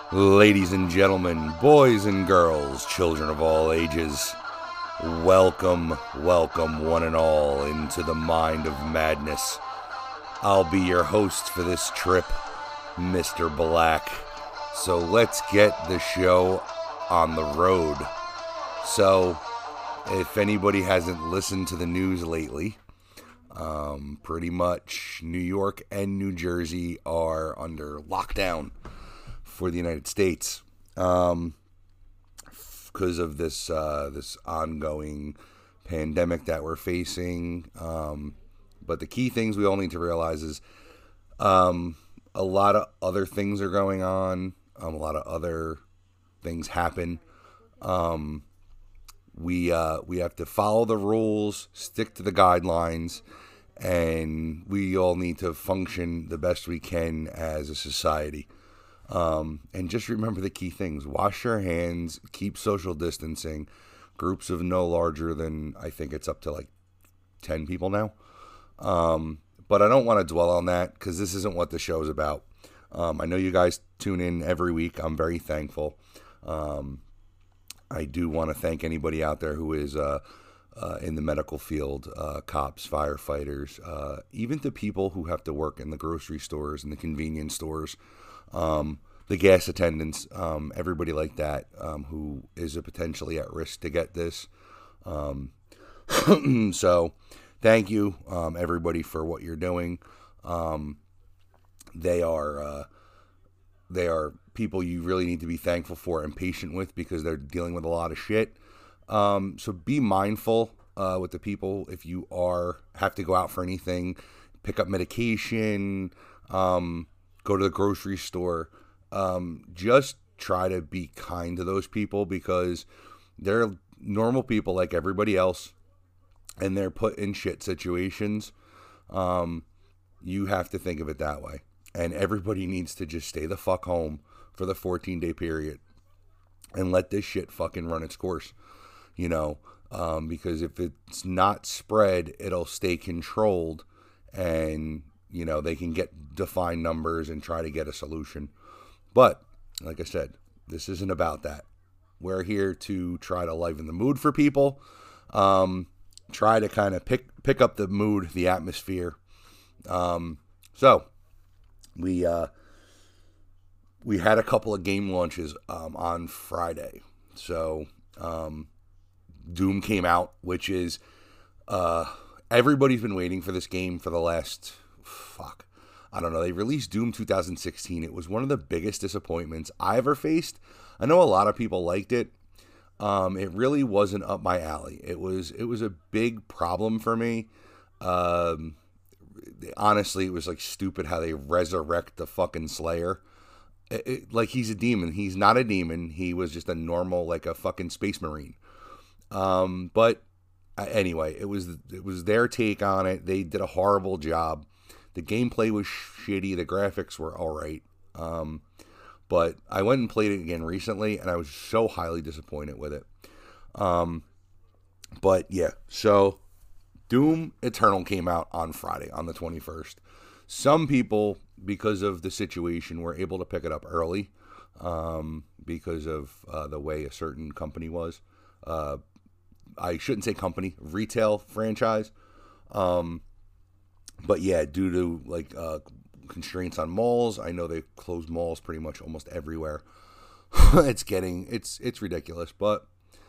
Ladies and gentlemen, boys and girls, children of all ages, welcome, one and all, into the mind of madness. I'll be your host for this trip, Mr. Black. So let's get the show on the road. So, if anybody hasn't listened to the news lately, pretty much New York and New Jersey are under lockdown for the United States because of this ongoing pandemic that we're facing. But the key things we all need to realize is a lot of other things are going on. A lot of other things happen. We have to follow the rules, stick to the guidelines, and we all need to function the best we can as a society. And just remember the key things. Wash your hands, keep social distancing, groups of no larger than, I think it's up to like 10 people now. But I don't want to dwell on that because this isn't what the show's about. I know you guys tune in every week. I'm very thankful. I do want to thank anybody out there who is in the medical field, cops, firefighters, even to people who have to work in the grocery stores and the convenience stores. The gas attendants, everybody like that, who is potentially at risk to get this. So thank you, everybody, for what you're doing. They are people you really need to be thankful for and patient with because they're dealing with a lot of shit. So be mindful, with the people if you have to go out for anything, pick up medication, go to the grocery store. Just try to be kind to those people because they're normal people like everybody else and they're put in shit situations. You have to think of it that way. And everybody needs to just stay the fuck home for the 14-day period and let this shit fucking run its course, because if it's not spread, it'll stay controlled and they can get defined numbers and try to get a solution. But, like I said, this isn't about that. We're here to try to liven the mood for people. Try to kind of pick up the mood, the atmosphere. So, we had a couple of game launches on Friday. So, Doom came out, which is everybody's been waiting for this game for the last I don't know. They released Doom 2016. It was one of the biggest disappointments I ever faced. I know a lot of people liked it. It really wasn't up my alley. It was a big problem for me. Honestly, it was like stupid how they resurrect the fucking Slayer. Like he's a demon. He's not a demon. He was just a normal, like a fucking space marine. But anyway, it was their take on it. They did a horrible job. The gameplay was shitty. The graphics were alright. But I went and played it again recently, and I was so highly disappointed with it. But yeah, so Doom Eternal came out on Friday, on the 21st. Some people, because of the situation, were able to pick it up early because of the way a certain company was. I shouldn't say company, retail franchise. But yeah, due to constraints on malls, I know they closed malls pretty much almost everywhere. It's ridiculous, but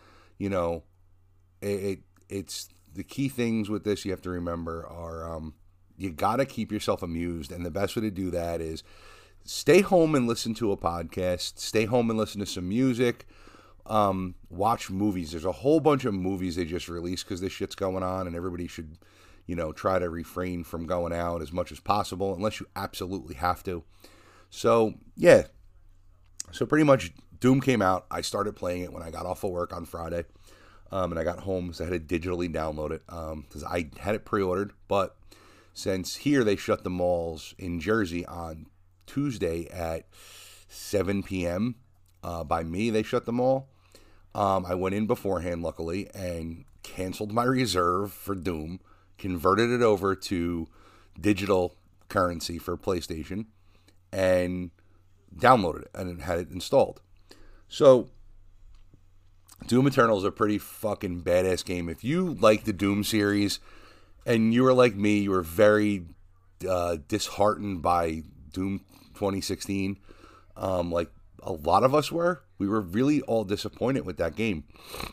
it's the key things with this you have to remember are you gotta keep yourself amused, and the best way to do that is stay home and listen to a podcast, stay home and listen to some music, watch movies. There's a whole bunch of movies they just released because this shit's going on, and everybody should try to refrain from going out as much as possible unless you absolutely have to. So, yeah. So pretty much Doom came out. I started playing it when I got off of work on Friday. And I got home, so I had to digitally download it because I had it pre-ordered. But since here they shut the malls in Jersey on Tuesday at 7 p.m. By me, they shut the mall. I went in beforehand, luckily, and canceled my reserve for Doom. Converted it over to digital currency for PlayStation, and downloaded it and had it installed. So Doom Eternal is a pretty fucking badass game. If you like the Doom series and you were like me, you were very disheartened by Doom 2016, like a lot of us were. We were really all disappointed with that game.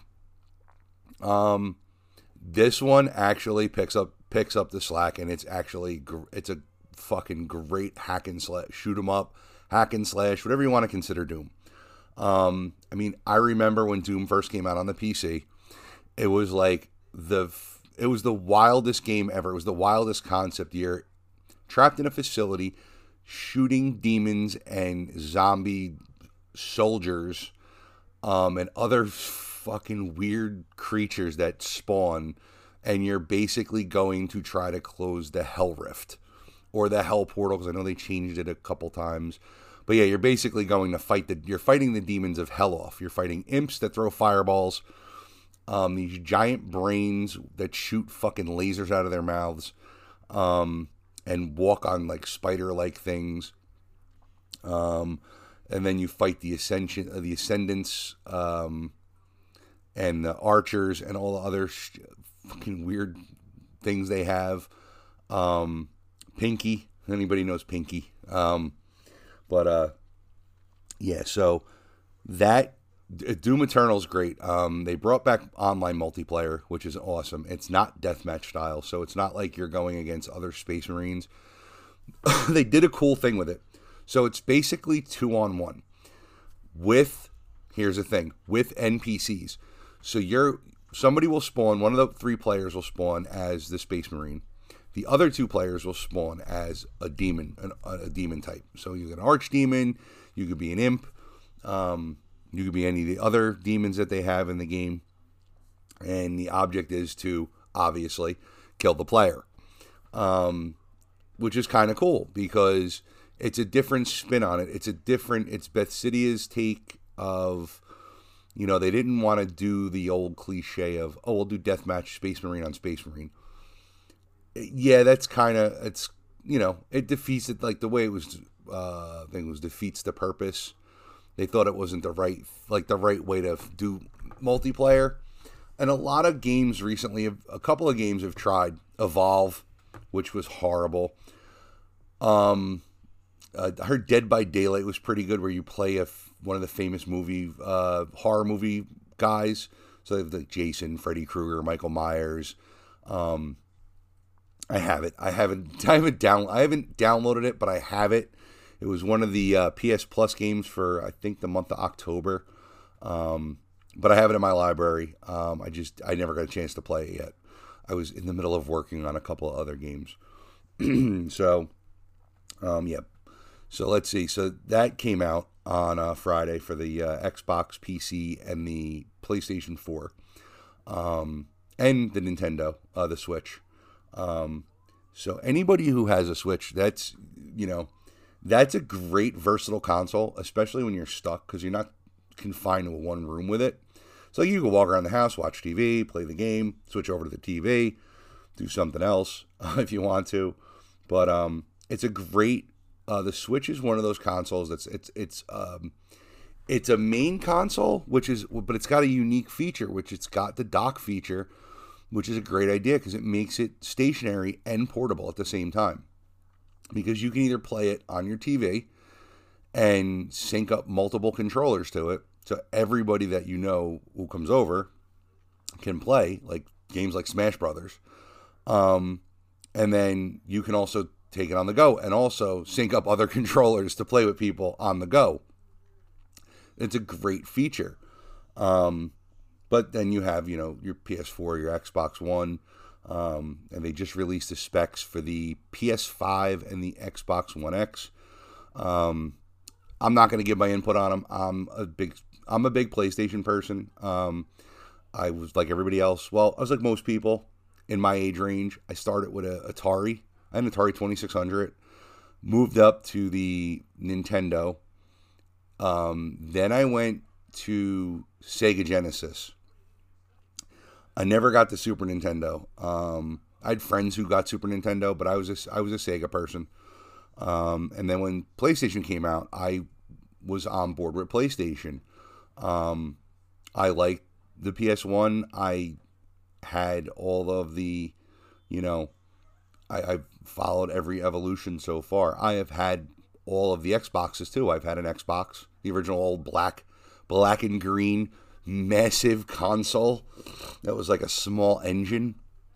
This one actually picks up the slack, and it's a fucking great hack and slash, shoot 'em up, hack and slash, whatever you want to consider Doom. I mean, I remember when Doom first came out on the PC, it was like it was the wildest game ever. It was the wildest concept. You're trapped in a facility, shooting demons and zombie soldiers, and other fucking weird creatures that spawn, and you're basically going to try to close the Hell Rift or the Hell Portal, because I know they changed it a couple times. But yeah, you're basically going to you're fighting the demons of hell off. You're fighting imps that throw fireballs, these giant brains that shoot fucking lasers out of their mouths, and walk on like spider-like things. And then you fight the Ascendants, and the Archers, and all the other fucking weird things they have. Pinky, anybody knows Pinky? Yeah, so that Doom Eternal is great. They brought back online multiplayer, which is awesome. It's not deathmatch style, so it's not like you're going against other Space Marines. They did a cool thing with it. So it's basically 2-on-1 here's the thing, with NPCs. So somebody will spawn, one of the 3 players will spawn as the Space Marine. The other 2 players will spawn as a demon, a demon type. So you're an archdemon, you could be an imp, you could be any of the other demons that they have in the game. And the object is to, obviously, kill the player. Which is kind of cool, because it's a different spin on it. It's Bethesda's take of, they didn't want to do the old cliche of, we'll do deathmatch Space Marine on Space Marine. Yeah, that's kind of, it defeats it, like the way it was, I think it was defeats the purpose. They thought it wasn't the right way to do multiplayer. And a lot of games recently, a couple of games have tried. Evolve, which was horrible. I heard Dead by Daylight was pretty good, where you play one of the famous horror movie guys. So they have like Jason, Freddy Krueger, Michael Myers. I have it. I haven't downloaded it, but I have it. It was one of the PS Plus games for, I think, the month of October. But I have it in my library. I never got a chance to play it yet. I was in the middle of working on a couple of other games. So, yeah. So let's see. So that came out on Friday for the Xbox, PC, and the PlayStation 4, and the Nintendo, the Switch. So anybody who has a Switch, that's a great versatile console, especially when you're stuck, because you're not confined to one room with it. So you can walk around the house, watch TV, play the game, switch over to the TV, do something else if you want to. But it's a great. The Switch is one of those consoles it's a main console, but it's got a unique feature, which it's got the dock feature, which is a great idea because it makes it stationary and portable at the same time. Because you can either play it on your TV and sync up multiple controllers to it, so everybody that who comes over can play, like games like Smash Brothers. And then you can also take it on the go and also sync up other controllers to play with people on the go. It's a great feature. But then you have, your PS4, your Xbox One, and they just released the specs for the PS5 and the Xbox One X. I'm not going to give my input on them. I'm a big PlayStation person. I was like everybody else. Well, I was like most people in my age range. I started with an Atari. I had an Atari 2600. Moved up to the Nintendo. Then I went to Sega Genesis. I never got the Super Nintendo. I had friends who got Super Nintendo, but I was a Sega person. And then when PlayStation came out, I was on board with PlayStation. I liked the PS1. I had all of the, I've followed every evolution so far. I have had all of the Xboxes too. I've had an Xbox, the original old black and green, massive console that was like a small engine.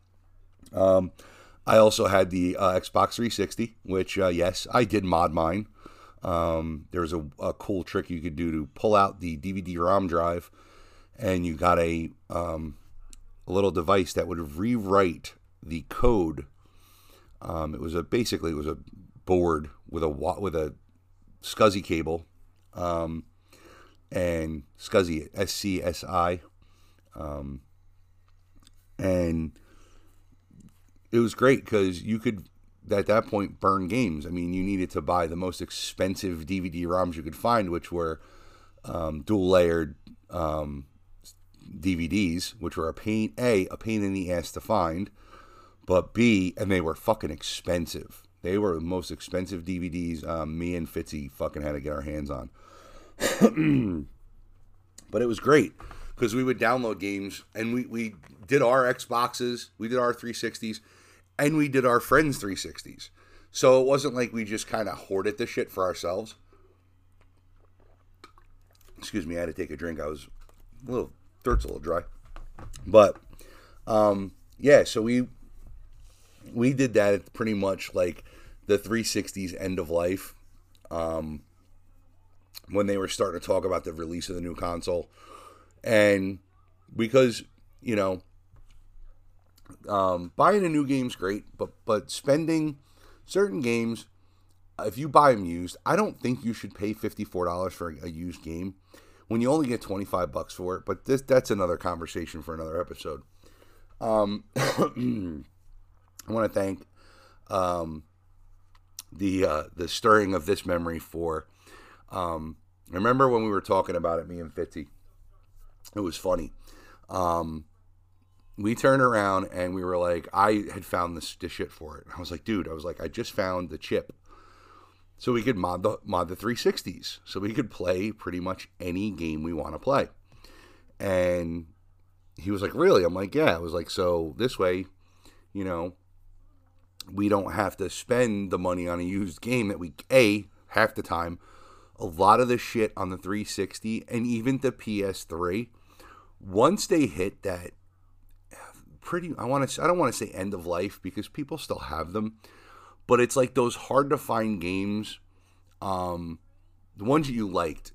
I also had the Xbox 360, which, yes, I did mod mine. There was a cool trick you could do to pull out the DVD-ROM drive, and you got a little device that would rewrite the code. It was basically a board with a SCSI cable, and SCSI, SCSI, and it was great because you could, at that point, burn games. I mean, you needed to buy the most expensive DVD-ROMs you could find, which were dual-layered DVDs, which were a pain in the ass to find, but B, and they were fucking expensive. They were the most expensive DVDs me and Fitzy fucking had to get our hands on. But it was great because we would download games, and we did our Xboxes, we did our 360s, and we did our friends' 360s. So it wasn't like we just kind of hoarded the shit for ourselves. Excuse me, I had to take a drink. Throat's a little dry. But, yeah, so we did that at pretty much like the 360's end of life. When they were starting to talk about the release of the new console. And because, buying a new game's great, but spending certain games, if you buy them used, I don't think you should pay $54 for a used game when you only get $25 for it. But that's another conversation for another episode. I want to thank the stirring of this memory for. Remember when we were talking about it, me and Fitzy? It was funny. We turned around and we were like, I had found this shit for it. I was like, dude, I just found the chip. So we could mod the 360s. So we could play pretty much any game we want to play. And he was like, really? I'm like, yeah. I was like, so this way, we don't have to spend the money on a used game that we, half the time, a lot of the shit on the 360 and even the PS3, once they hit that I don't want to say end of life because people still have them, but it's like those hard to find games, the ones that you liked,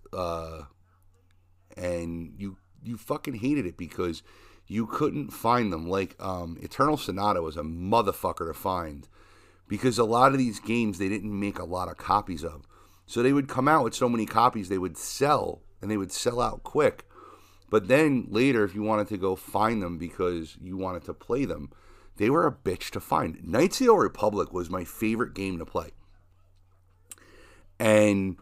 and you fucking hated it because you couldn't find them. Like Eternal Sonata was a motherfucker to find because a lot of these games they didn't make a lot of copies of. So they would come out with so many copies they would sell, and they would sell out quick. But then later, if you wanted to go find them because you wanted to play them, they were a bitch to find. Knights of the Old Republic was my favorite game to play. And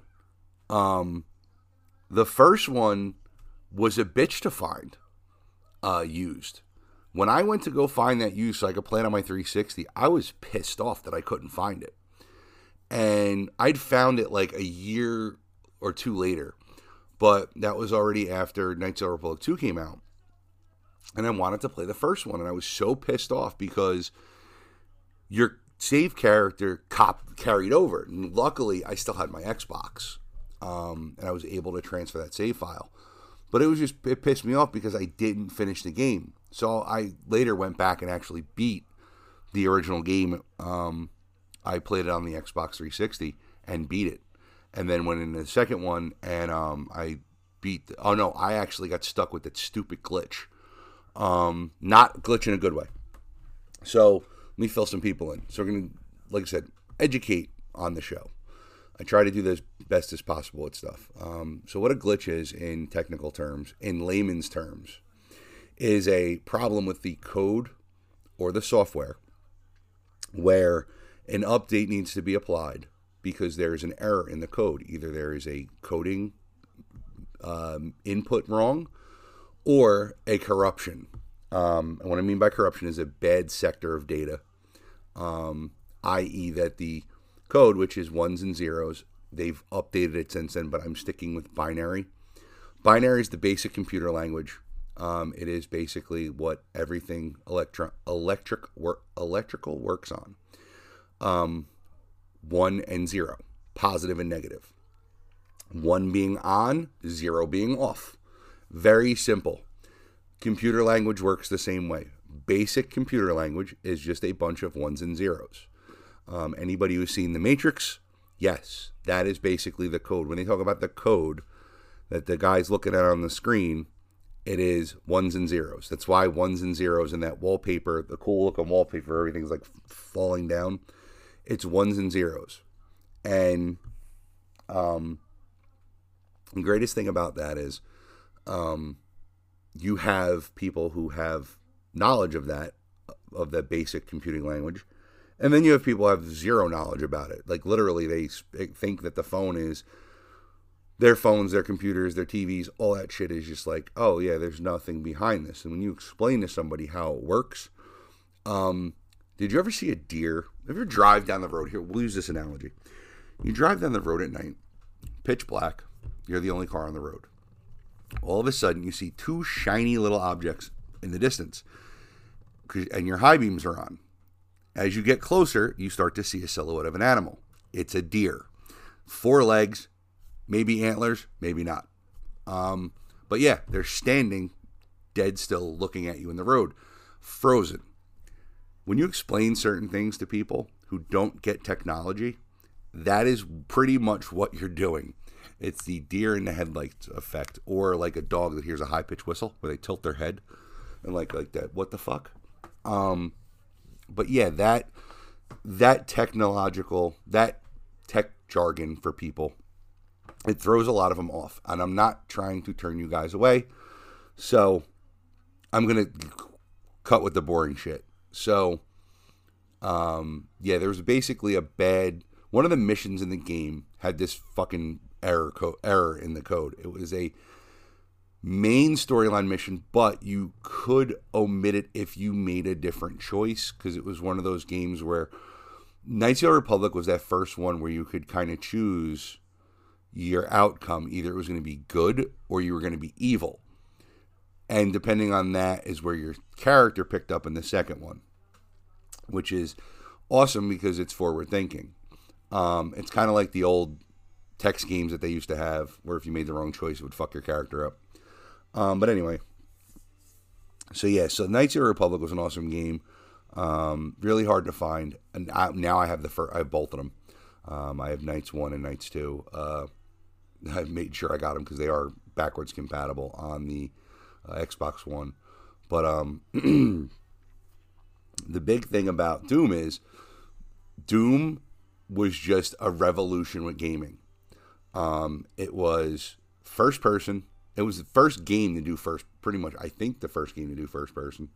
the first one was a bitch to find used. When I went to go find that used so I could play it on my 360, I was pissed off that I couldn't find it. And I'd found it like a year or two later. But that was already after Knights of the Old Republic 2 came out. And I wanted to play the first one. And I was so pissed off because your save character carried over. And luckily, I still had my Xbox. And I was able to transfer that save file. But it pissed me off because I didn't finish the game. So I later went back and actually beat the original game. I played it on the Xbox 360 and beat it. And then went into the second one, and I beat. I actually got stuck with that stupid glitch. Not glitch in a good way. So let me fill some people in. So we're gonna, like I said, educate on the show. I try to do this best as possible with stuff. So what a glitch is in technical terms, in layman's terms, is a problem with the code or the software where an update needs to be applied because there is an error in the code. Either there is a coding input wrong or a corruption. And what I mean by corruption is a bad sector of data, i.e. that the code, which is ones and zeros, They've updated it since then, but I'm sticking with binary. Binary is the basic computer language. It is basically what everything electrical works on. 1 and 0, positive and negative. 1 being on, 0 being off. Very simple. Computer language works the same way. Basic computer language is just a bunch of 1s and 0s. Anybody who's seen The Matrix, yes, that is basically the code. When they talk about the code that the guy's looking at on the screen, it is 1s and 0s. That's why 1s and 0s in that wallpaper, the cool looking wallpaper, everything's like falling down. It's 1s and 0s. And the greatest thing about that is you have people who have knowledge of that basic computing language. And then you have people who have zero knowledge about it. Like literally they think that the phone is their phones, their computers, their TVs, all that shit is just like, oh yeah, there's nothing behind this. And when you explain to somebody how it works, did you ever see a deer? If you drive down the road, here, we'll use this analogy. You drive down the road at night, pitch black, you're the only car on the road. All of a sudden, you see 2 shiny little objects in the distance, and your high beams are on. As you get closer, you start to see a silhouette of an animal. It's a deer. 4 legs, maybe antlers, maybe not. But yeah, they're standing dead still looking at you in the road, frozen. When you explain certain things to people who don't get technology, that is pretty much what you're doing. It's the deer in the headlights effect, or like a dog that hears a high-pitched whistle where they tilt their head and like that. What the fuck? But yeah, that technological, that tech jargon for people, it throws a lot of them off. And I'm not trying to turn you guys away, so I'm gonna cut with the boring shit. So, yeah, there was basically one of the missions in the game had this fucking error in the code. It was a main storyline mission, but you could omit it if you made a different choice, because it was one of those games where Knights of the Old Republic was that first one where you could kind of choose your outcome. Either it was going to be good or you were going to be evil. And depending on that is where your character picked up in the second one, which is awesome because it's forward thinking. It's kind of like the old text games that they used to have, where if you made the wrong choice, it would fuck your character up. But anyway, so yeah, so Knights of the Republic was an awesome game. Really hard to find, and now I have I have both of them. I have Knights 1 and Knights 2. I've made sure I got them because they are backwards compatible on the Xbox One. But the big thing about Doom is Doom was just a revolution with gaming. It was first person. It was the first game to do pretty much, I think the first game to do first person.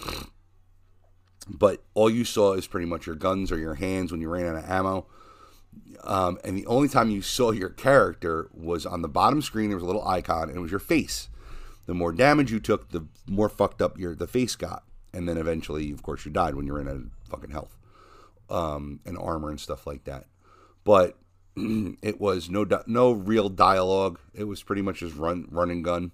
But all you saw is pretty much your guns or your hands when you ran out of ammo. And the only time you saw your character was on the bottom screen. There was a little icon, and it was your face. The more damage you took, the more fucked up the face got. And then eventually, of course, you died when you ran out of fucking health and armor and stuff like that. But it was no real dialogue. It was pretty much just run and gun.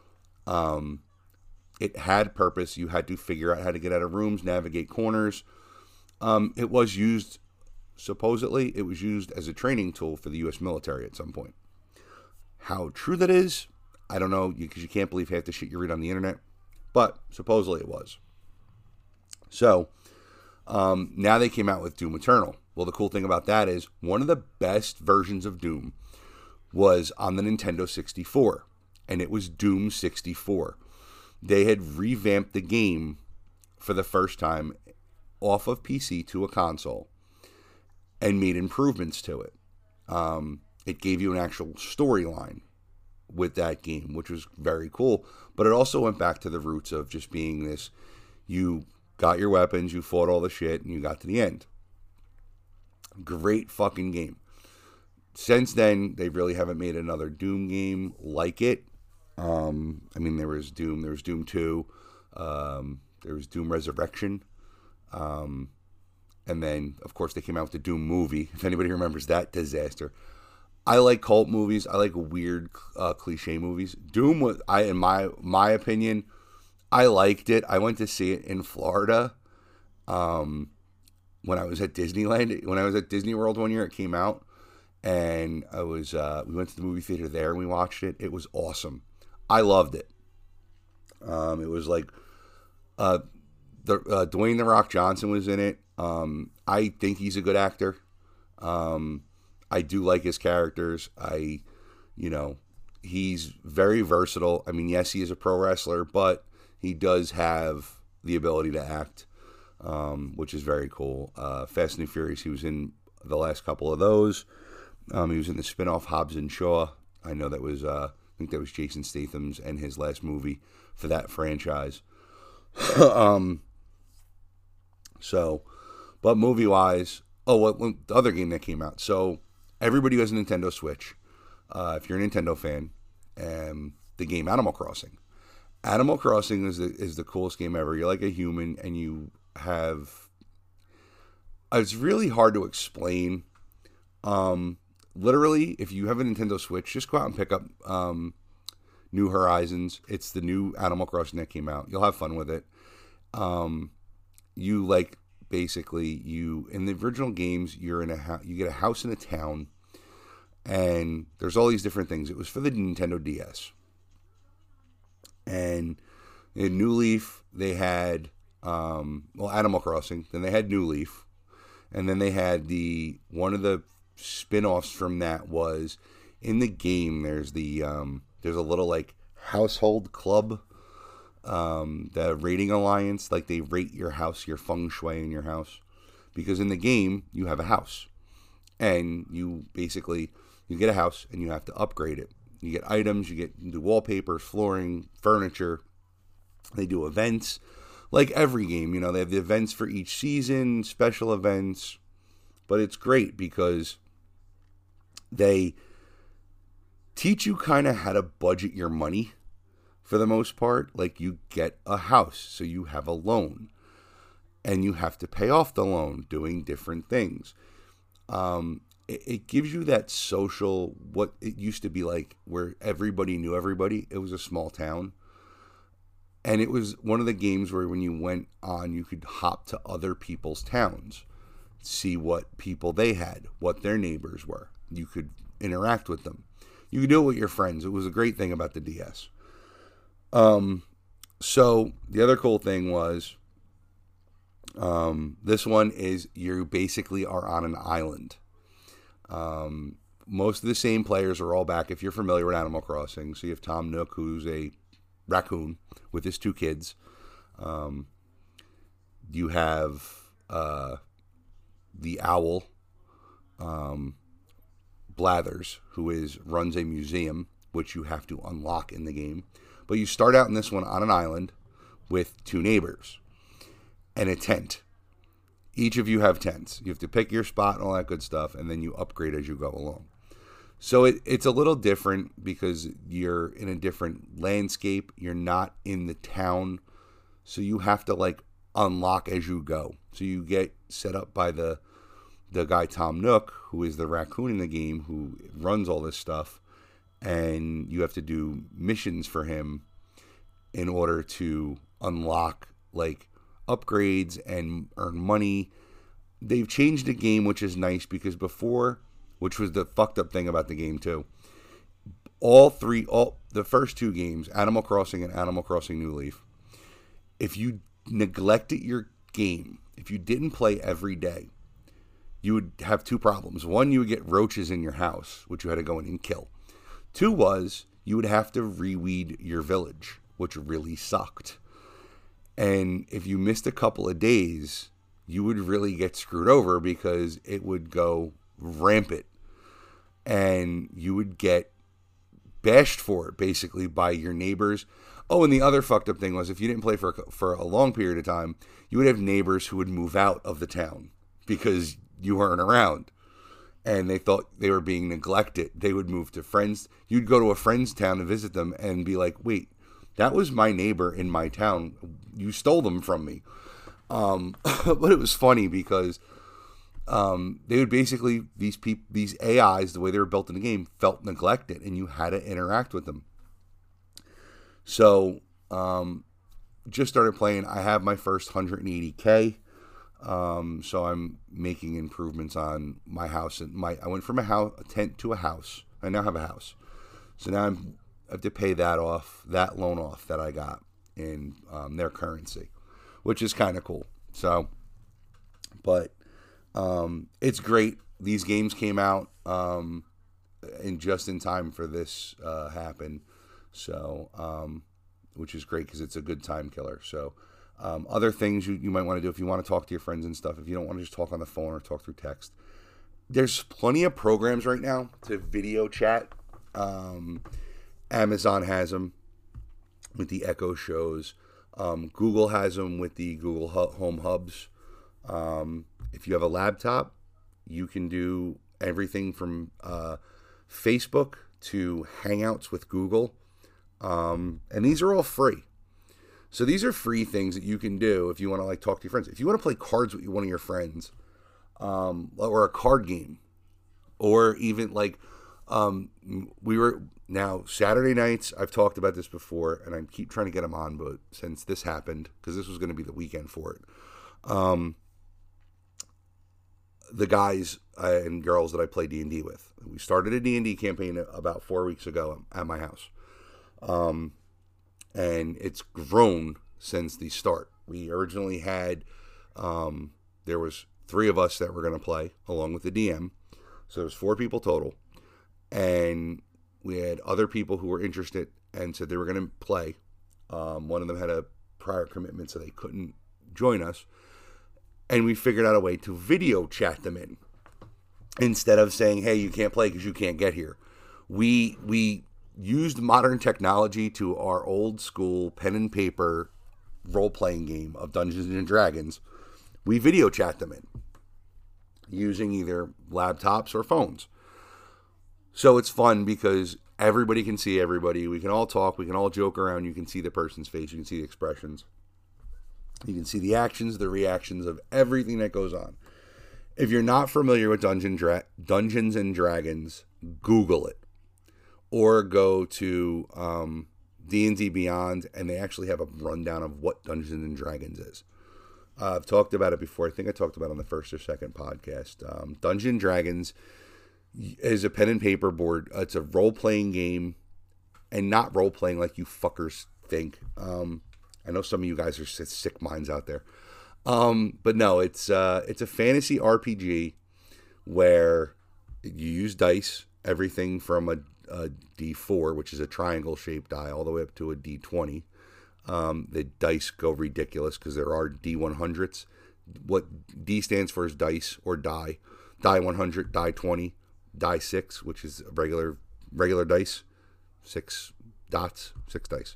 It had purpose. You had to figure out how to get out of rooms, navigate corners. It was used, supposedly, it was used as a training tool for the U.S. military at some point. How true that is, I don't know, because you can't believe half the shit you read on the internet. But supposedly it was. So, now they came out with Doom Eternal. Well, the cool thing about that is one of the best versions of Doom was on the Nintendo 64, and it was Doom 64. They had revamped the game for the first time off of PC to a console and made improvements to it. It gave you an actual storyline with that game, which was very cool, but it also went back to the roots of just being this, you got your weapons, you fought all the shit, and you got to the end. Great fucking game. Since then, they really haven't made another Doom game like it. I mean, there was Doom 2, there was Doom Resurrection, and then, of course, they came out with the Doom movie, if anybody remembers that disaster. I like cult movies. I like weird cliche movies. Doom was, in my opinion, I liked it. I went to see it in Florida when I was at Disneyland. When I was at Disney World one year, it came out, and we went to the movie theater there and we watched it. It was awesome. I loved it. It was like Dwayne the Rock Johnson was in it. I think he's a good actor. I do like his characters. He's very versatile. I mean, yes, he is a pro wrestler, but he does have the ability to act, which is very cool. Fast and Furious, he was in the last couple of those. He was in the spinoff Hobbs and Shaw. I know that was, I think that was Jason Statham's and his last movie for that franchise. But movie-wise, the other game that came out. So everybody who has a Nintendo Switch, if you're a Nintendo fan, the game Animal Crossing. Animal Crossing is the coolest game ever. You're like a human, and you have... It's really hard to explain. Literally, if you have a Nintendo Switch, just go out and pick up New Horizons. It's the new Animal Crossing that came out. You'll have fun with it. In the original games, you're in you get a house in a town, and there's all these different things. It was for the Nintendo DS. And in New Leaf, they had, Animal Crossing, then they had New Leaf, and then they had one of the spin-offs from that was, in the game, there's a little, like, household club, the Rating Alliance, like, they rate your house, your feng shui in your house, because in the game, you have a house, and you get a house, and you have to upgrade it. You get items, you get new wallpapers, flooring, furniture. They do events, like every game. They have the events for each season, special events. But it's great because they teach you kind of how to budget your money for the most part. Like, you get a house, so you have a loan. And you have to pay off the loan doing different things. It gives you that social, what it used to be like, where everybody knew everybody. It was a small town. And it was one of the games where when you went on, you could hop to other people's towns, see what people they had, what their neighbors were. You could interact with them. You could do it with your friends. It was a great thing about the DS. So the other cool thing was, this one is you basically are on an island. Most of the same players are all back. If you're familiar with Animal Crossing, so you have Tom Nook, who's a raccoon with his two kids. You have the owl, Blathers, who runs a museum, which you have to unlock in the game. But you start out in this one on an island with two neighbors and a tent. Each of you have tents. You have to pick your spot and all that good stuff, and then you upgrade as you go along. So it's a little different because you're in a different landscape. You're not in the town, so you have to, like, unlock as you go. So you get set up by the guy Tom Nook, who is the raccoon in the game, who runs all this stuff, and you have to do missions for him in order to unlock, like, upgrades and earn money. They've changed the game, which is nice, because before, which was the fucked up thing about the game too, the first two games, Animal Crossing and Animal Crossing New Leaf, if you neglected your game, if you didn't play every day, you would have two problems. One, you would get roaches in your house, which you had to go in and kill. Two was, you would have to reweed your village, which really sucked. And if you missed a couple of days, you would really get screwed over because it would go rampant. And you would get bashed for it, basically, by your neighbors. Oh, and the other fucked up thing was, if you didn't play for a long period of time, you would have neighbors who would move out of the town because you weren't around. And they thought they were being neglected. They would move to friends. You'd go to a friend's town to visit them and be like, wait, that was my neighbor in my town. You stole them from me. But it was funny because they would basically, these AIs, the way they were built in the game, felt neglected, and you had to interact with them. So just started playing. I have my first 180K. So I'm making improvements on my house. I went from a tent to a house. I now have a house. So now I have to pay that loan off that I got in their currency, which is kind of cool. So, but it's great. These games came out just in time for this happen. So, which is great because it's a good time killer. So, other things you might want to do if you want to talk to your friends and stuff, if you don't want to just talk on the phone or talk through text, there's plenty of programs right now to video chat. Amazon has them with the Echo Shows. Google has them with the Google Home Hubs. If you have a laptop, you can do everything from Facebook to Hangouts with Google. And these are all free. So these are free things that you can do if you want to talk to your friends. If you want to play cards with one of your friends, or a card game, or even now Saturday nights. I've talked about this before, and I keep trying to get them on, but since this happened, because this was going to be the weekend for it, the guys and girls that I play D&D with, we started a D&D campaign about 4 weeks ago at my house. And it's grown since the start. We originally had, there was 3 of us that were going to play along with the DM. So there's 4 people total. And we had other people who were interested and said they were going to play. One of them had a prior commitment, so they couldn't join us. And we figured out a way to video chat them in. Instead of saying, hey, you can't play because you can't get here. We used modern technology to our old school pen and paper role-playing game of Dungeons and Dragons. We video chat them in using either laptops or phones. So it's fun because everybody can see everybody. We can all talk. We can all joke around. You can see the person's face. You can see the expressions. You can see the actions, the reactions of everything that goes on. If you're not familiar with Dungeons and Dragons, Google it. Or go to D&D Beyond, and they actually have a rundown of what Dungeons and Dragons is. I've talked about it before. I think I talked about it on the first or second podcast. Dungeons and Dragons is a pen and paper board. It's a role-playing game, and not role-playing like you fuckers think. I know some of you guys are sick minds out there. But no, it's a fantasy RPG where you use dice, everything from a D4, which is a triangle-shaped die, all the way up to a D20. The dice go ridiculous because there are D100s. What D stands for is dice or die. Die 100, die 20, die 6, which is regular dice. 6 dots, 6 dice.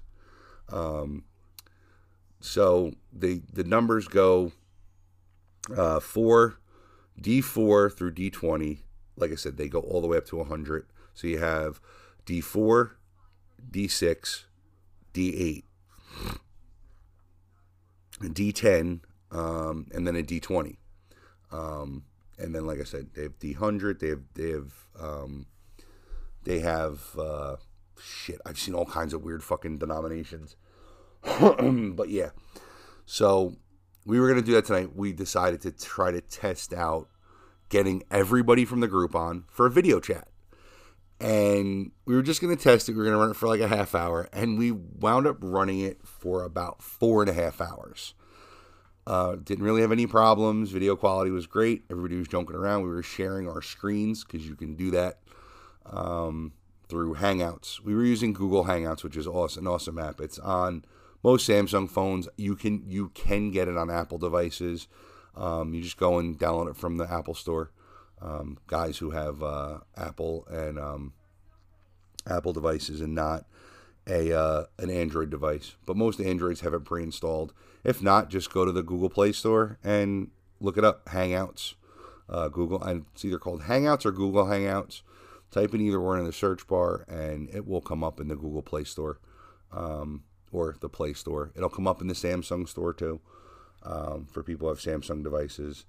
So the numbers go 4, D4 through D20. Like I said, they go all the way up to 100. So you have D4, D6, D8, a D10, and then a D20. And then, like I said, they have D100. They have shit. I've seen all kinds of weird fucking denominations. But yeah, so we were gonna do that tonight. We decided to try to test out getting everybody from the group on for a video chat. And we were just going to test it. We were going to run it for like a half hour. And we wound up running it for about 4.5 hours. Didn't really have any problems. Video quality was great. Everybody was joking around. We were sharing our screens because you can do that through Hangouts. We were using Google Hangouts, which is an awesome app. It's on most Samsung phones. You can get it on Apple devices. You just go and download it from the Apple Store. Guys who have Apple and Apple devices and not an Android device. But most Androids have it pre-installed. If not, just go to the Google Play Store and look it up. Hangouts. Google, and it's either called Hangouts or Google Hangouts. Type in either one in the search bar and it will come up in the Google Play Store or the Play Store. It'll come up in the Samsung Store too for people who have Samsung devices.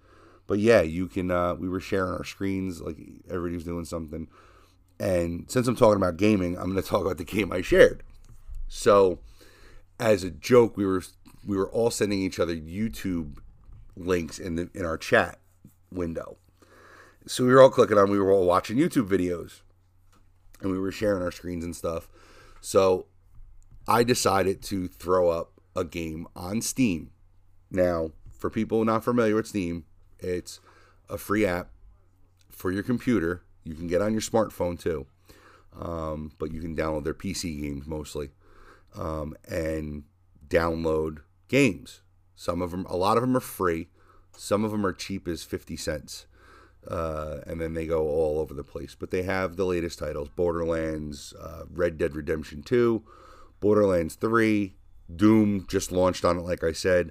But yeah, you can. We were sharing our screens, like everybody was doing something. And since I'm talking about gaming, I'm going to talk about the game I shared. So, as a joke, we were all sending each other YouTube links in our chat window. So we were all clicking on. We were all watching YouTube videos, and we were sharing our screens and stuff. So I decided to throw up a game on Steam. Now, for people not familiar with Steam, it's a free app for your computer. You can get on your smartphone too, but you can download their PC games mostly, and download games. A lot of them are free. Some of them are cheap as 50 cents, and then they go all over the place. But they have the latest titles: Borderlands, Red Dead Redemption 2, Borderlands 3, Doom just launched on it, like I said.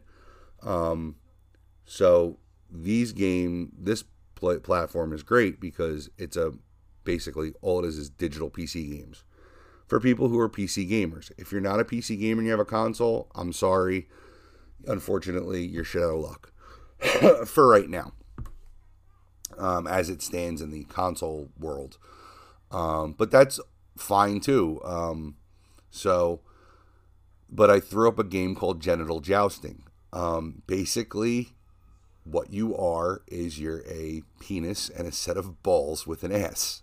So this platform is great because it's basically all it is digital PC games for people who are PC gamers. If you're not a PC gamer and you have a console, I'm sorry. Unfortunately, you're shit out of luck for right now, as it stands in the console world. But that's fine too. But I threw up a game called Genital Jousting. Basically, what you are is you're a penis and a set of balls with an ass.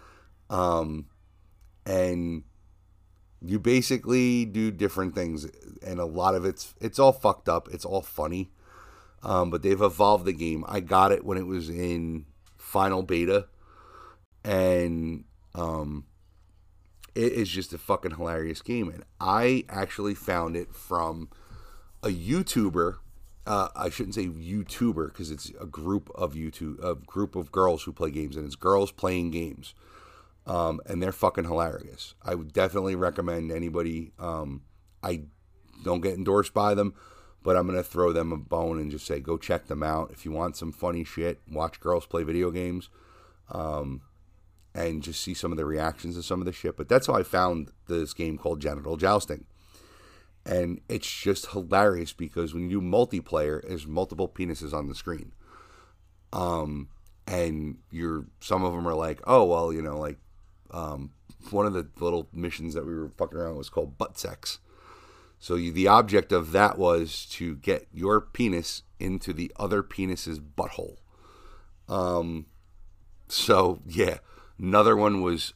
And you basically do different things, and a lot of it's all fucked up. It's all funny. But they've evolved the game. I got it when it was in final beta, and it is just a fucking hilarious game. And I actually found it from a YouTuber. I shouldn't say YouTuber because it's a group of girls who play games, and it's girls playing games, and they're fucking hilarious. I would definitely recommend anybody. I don't get endorsed by them, but I'm gonna throw them a bone and just say go check them out if you want some funny shit. Watch girls play video games, and just see some of the reactions to some of the shit. But that's how I found this game called Genital Jousting. And it's just hilarious because when you do multiplayer, there's multiple penises on the screen. And some of them are like, oh, well, one of the little missions that we were fucking around was called butt sex. So the object of that was to get your penis into the other penis's butthole. So yeah, another one was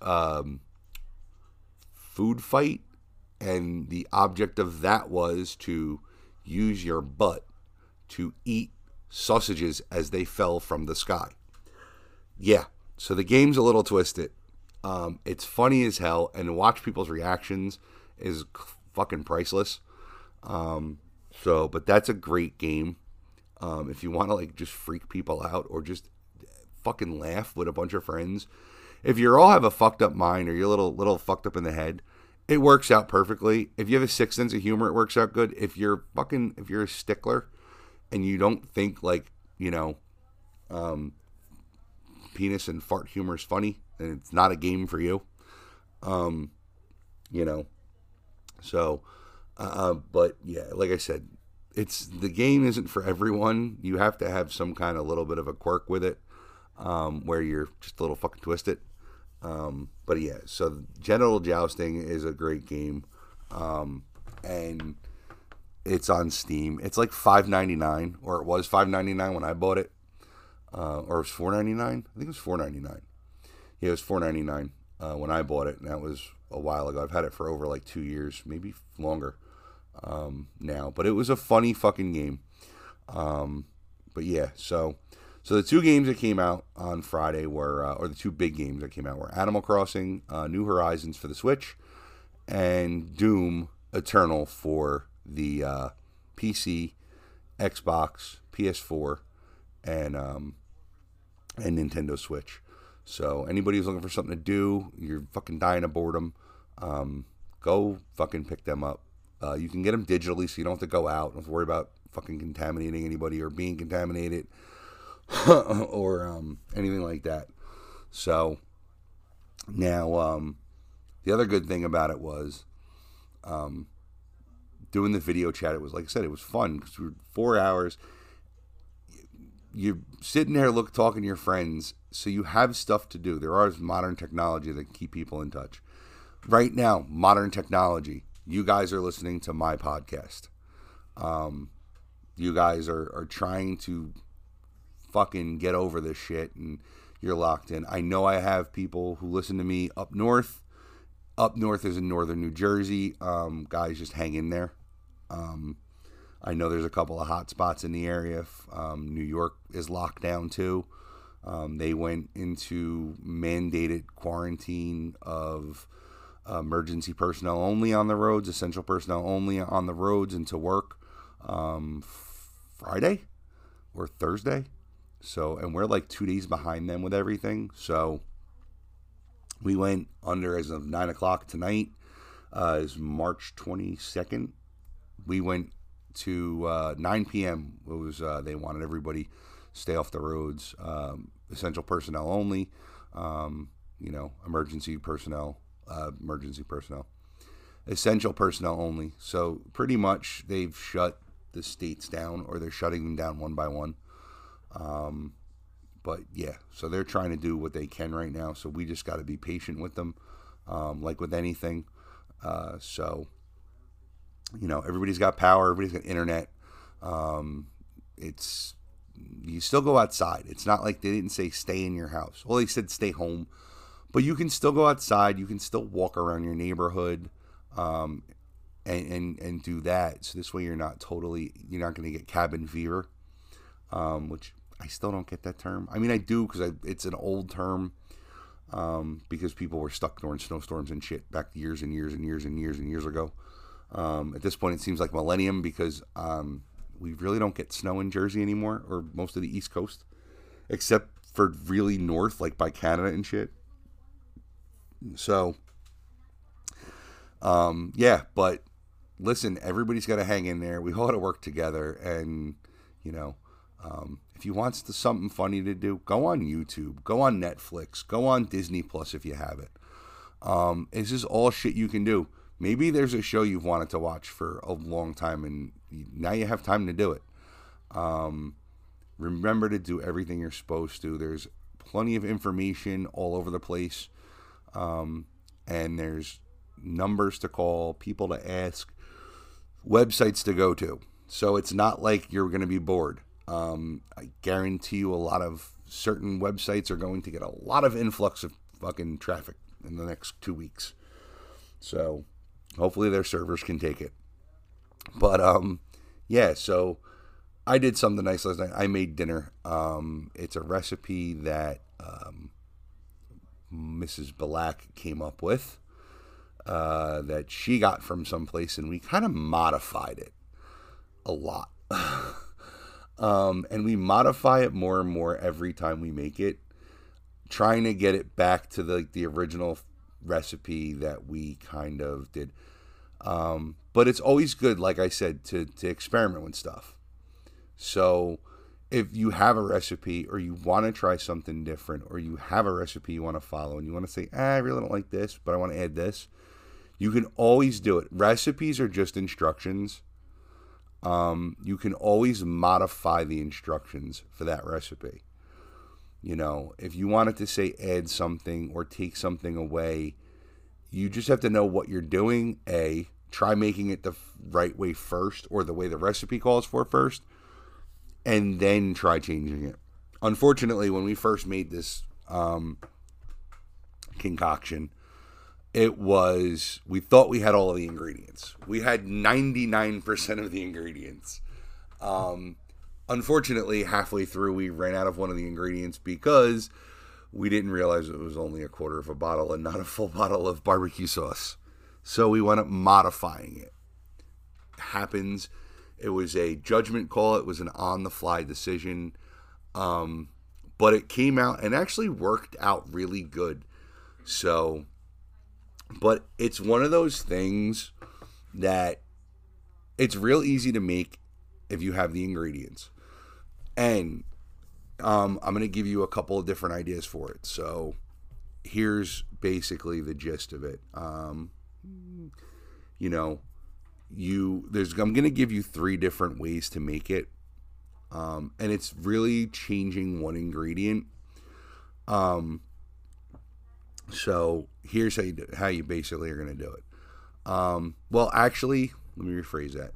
food fight. And the object of that was to use your butt to eat sausages as they fell from the sky. Yeah, so the game's a little twisted. It's funny as hell, and watch people's reactions is fucking priceless. But that's a great game. If you want to just freak people out or just fucking laugh with a bunch of friends. If you all have a fucked up mind or you're a little fucked up in the head, it works out perfectly. If you have a sixth sense of humor, it works out good. If you're a stickler and you don't think penis and fart humor is funny, then it's not a game for you. But yeah, like I said, the game isn't for everyone. You have to have some kind of little bit of a quirk with it, where you're just a little fucking twisted. But yeah, so Genital Jousting is a great game, and it's on Steam. It's like $5.99, or it was $5.99 when I bought it, or it was $4.99. I think it was $4.99. Yeah, it was $4.99 when I bought it, and that was a while ago. I've had it for over like 2 years, maybe longer now. But it was a funny fucking game. But yeah, so the two games that came out on Friday were, or the two big games that came out were Animal Crossing, New Horizons for the Switch, and Doom Eternal for the PC, Xbox, PS4, and Nintendo Switch. So anybody who's looking for something to do, you're fucking dying of boredom, go fucking pick them up. You can get them digitally, so you don't have to go out. Don't have to worry about fucking contaminating anybody or being contaminated. or anything like that. So now the other good thing about it was doing the video chat. It was, like I said, it was fun because we were 4 hours. you're sitting there talking to your friends, so you have stuff to do. There is modern technology that can keep people in touch. Right now, modern technology. You guys are listening to my podcast. You guys are trying to fucking get over this shit, and you're locked in. I know I have people who listen to me up north. Up north is in northern New Jersey. Guys, just hang in there. I know there's a couple of hot spots in the area. New York is locked down too. They went into mandated quarantine of emergency personnel only on the roads, essential personnel only on the roads and to work Friday or Thursday. So, and we're like 2 days behind them with everything. So we went under as of 9 o'clock tonight. Is March 22nd. We went to 9 p.m. It was they wanted everybody stay off the roads, essential personnel only. Emergency personnel, essential personnel only. So pretty much they've shut the states down, or they're shutting them down one by one. But yeah, so they're trying to do what they can right now. So we just got to be patient with them, like with anything. So, everybody's got power, everybody's got internet. You still go outside. It's not like they didn't say stay in your house. Well, they said stay home, but you can still go outside. You can still walk around your neighborhood, and do that. So this way you're not going to get cabin fever, which I still don't get that term. I mean, I do because it's an old term, because people were stuck during snowstorms and shit back years and years and years and years and years ago. At this point, it seems like millennium because we really don't get snow in Jersey anymore, or most of the East Coast, except for really north, like by Canada and shit. So, yeah, but listen, everybody's got to hang in there. We all got to work together, and if you want something funny to do, go on YouTube, go on Netflix, go on Disney Plus if you have it. This is all shit you can do. Maybe there's a show you've wanted to watch for a long time, and now you have time to do it. Remember to do everything you're supposed to. There's plenty of information all over the place, and there's numbers to call, people to ask, websites to go to. So it's not like you're going to be bored. I guarantee you a lot of certain websites are going to get a lot of influx of fucking traffic in the next 2 weeks. So hopefully their servers can take it. But yeah, so I did something nice last night. I made dinner. It's a recipe that Mrs. Balak came up with, that she got from someplace, and we kind of modified it a lot. And we modify it more and more every time we make it, trying to get it back to the original recipe that we kind of did. But it's always good, like I said, to experiment with stuff. So if you have a recipe, or you want to try something different, or you have a recipe you want to follow and you want to say, I really don't like this, but I want to add this, you can always do it. Recipes are just instructions. You can always modify the instructions for that recipe. If you wanted to say add something or take something away, you just have to know what you're doing. Try making it the right way first, or the way the recipe calls for first, and then try changing it. Unfortunately, when we first made this concoction, we thought we had all of the ingredients. We had 99% of the ingredients. Unfortunately, halfway through, we ran out of one of the ingredients because we didn't realize it was only a quarter of a bottle and not a full bottle of barbecue sauce. So we wound up modifying it. Happens. It was a judgment call. It was an on-the-fly decision. But it came out and actually worked out really good. So, but it's one of those things that it's real easy to make if you have the ingredients. And I'm going to give you a couple of different ideas for it. So here's basically the gist of it. I'm going to give you 3 different ways to make it. And it's really changing one ingredient. So here's how you basically are going to do it. Well, actually, let me rephrase that.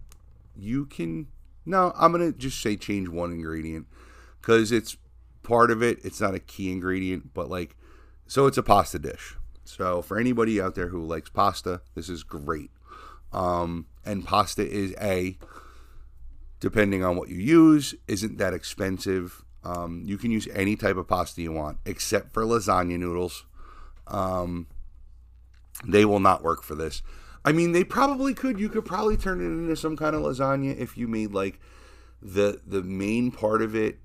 I'm going to just say change one ingredient because it's part of it. It's not a key ingredient, but so it's a pasta dish. So for anybody out there who likes pasta, this is great. And pasta is depending on what you use, isn't that expensive. You can use any type of pasta you want, except for lasagna noodles. They will not work for this. I mean, they probably could. You could probably turn it into some kind of lasagna if you made the main part of it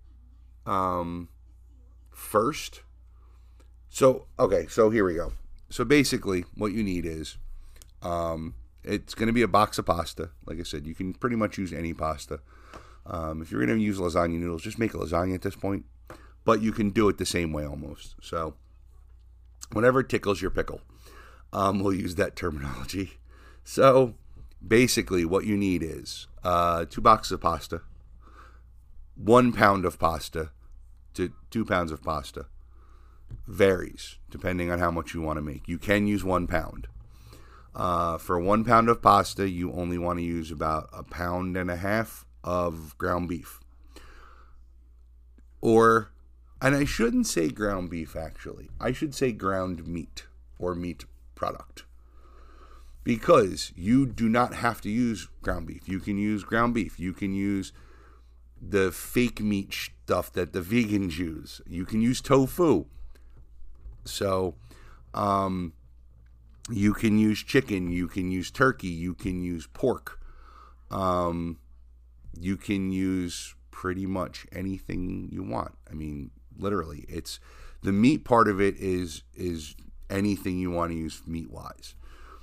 first. So here we go. So basically, what you need is it's going to be a box of pasta. Like I said, you can pretty much use any pasta. If you're going to use lasagna noodles, just make a lasagna at this point. But you can do it the same way almost. So whenever it tickles your pickle, we'll use that terminology. So basically what you need is 2 boxes of pasta, 1 pound of pasta to 2 pounds of pasta. Varies depending on how much you want to make. You can use 1 pound. For 1 pound of pasta, you only want to use about 1.5 pounds of ground beef. And I shouldn't say ground beef actually. I should say ground meat or meat product. Because you do not have to use ground beef. You can use ground beef. You can use the fake meat stuff that the vegans use. You can use tofu. So, you can use chicken, you can use turkey, you can use pork. You can use pretty much anything you want. I mean, literally, it's the meat part of it is anything you want to use meat-wise.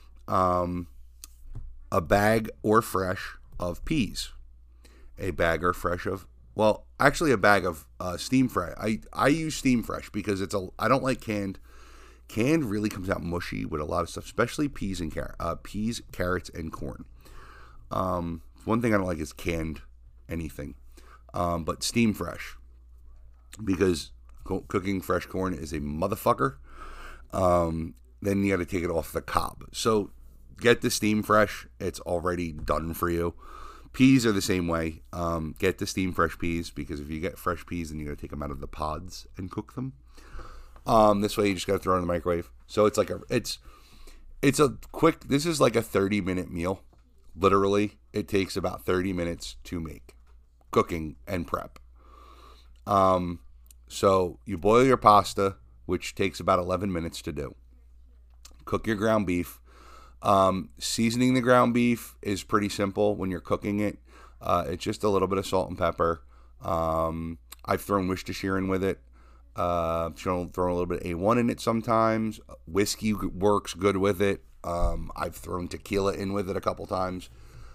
A bag or fresh of peas. A bag or fresh of a bag of steam fresh. I use steam fresh because I don't like canned. Canned really comes out mushy with a lot of stuff, especially peas, carrots, and corn. One thing I don't like is canned anything, but steam fresh because cooking fresh corn is a motherfucker. Then you got to take it off the cob. So get the steam fresh; it's already done for you. Peas are the same way. Get the steam fresh peas because if you get fresh peas, then you got to take them out of the pods and cook them. This way you just got to throw it in the microwave. So it's a quick. This is like a 30-minute meal. Literally, it takes about 30 minutes to make, cooking and prep. So you boil your pasta, which takes about 11 minutes to do. Cook your ground beef. Seasoning the ground beef is pretty simple when you're cooking it. It's just a little bit of salt and pepper. I've thrown Worcestershire in with it. Thrown a little bit of A1 in it sometimes. Whiskey works good with it. I've thrown tequila in with it a couple times.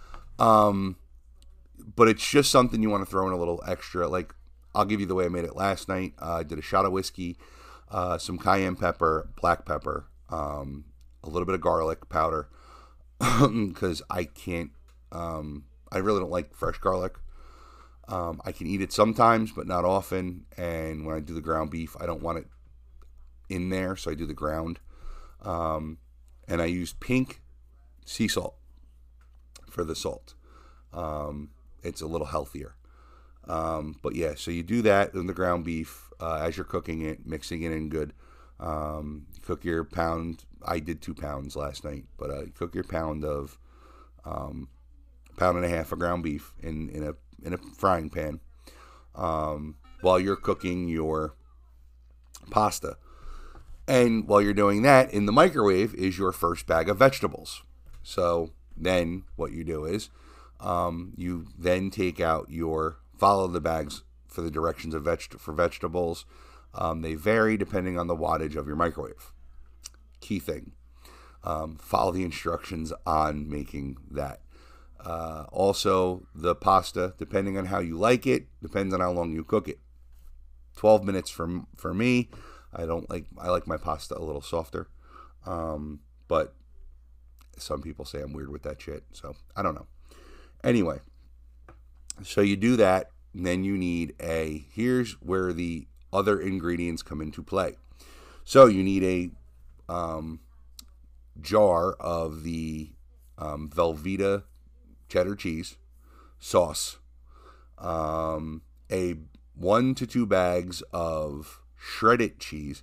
But it's just something you want to throw in a little extra. Like, I'll give you the way I made it last night. I did a shot of whiskey, some cayenne pepper, black pepper, a little bit of garlic powder, because I can't, I really don't like fresh garlic. I can eat it sometimes, but not often. And when I do the ground beef, I don't want it in there, so I do the ground. And I used pink sea salt for the salt. It's a little healthier. But yeah, so you do that in the ground beef as you're cooking it, mixing it in good. Cook your pound. I did 2 pounds last night, but cook your pound of pound and a half of ground beef in a frying pan while you're cooking your pasta. And while you're doing that, in the microwave is your first bag of vegetables. So then what you do is you then take out follow the bags for the directions of for vegetables. They vary depending on the wattage of your microwave. Key thing. Follow the instructions on making that. Also, the pasta, depending on how you like it, depends on how long you cook it. 12 minutes for me. I like my pasta a little softer. But some people say I'm weird with that shit, so I don't know. Anyway, so you do that. then you need here's where the other ingredients come into play. So you need a jar of the Velveeta cheddar cheese sauce, a 1 to 2 bags of shredded cheese,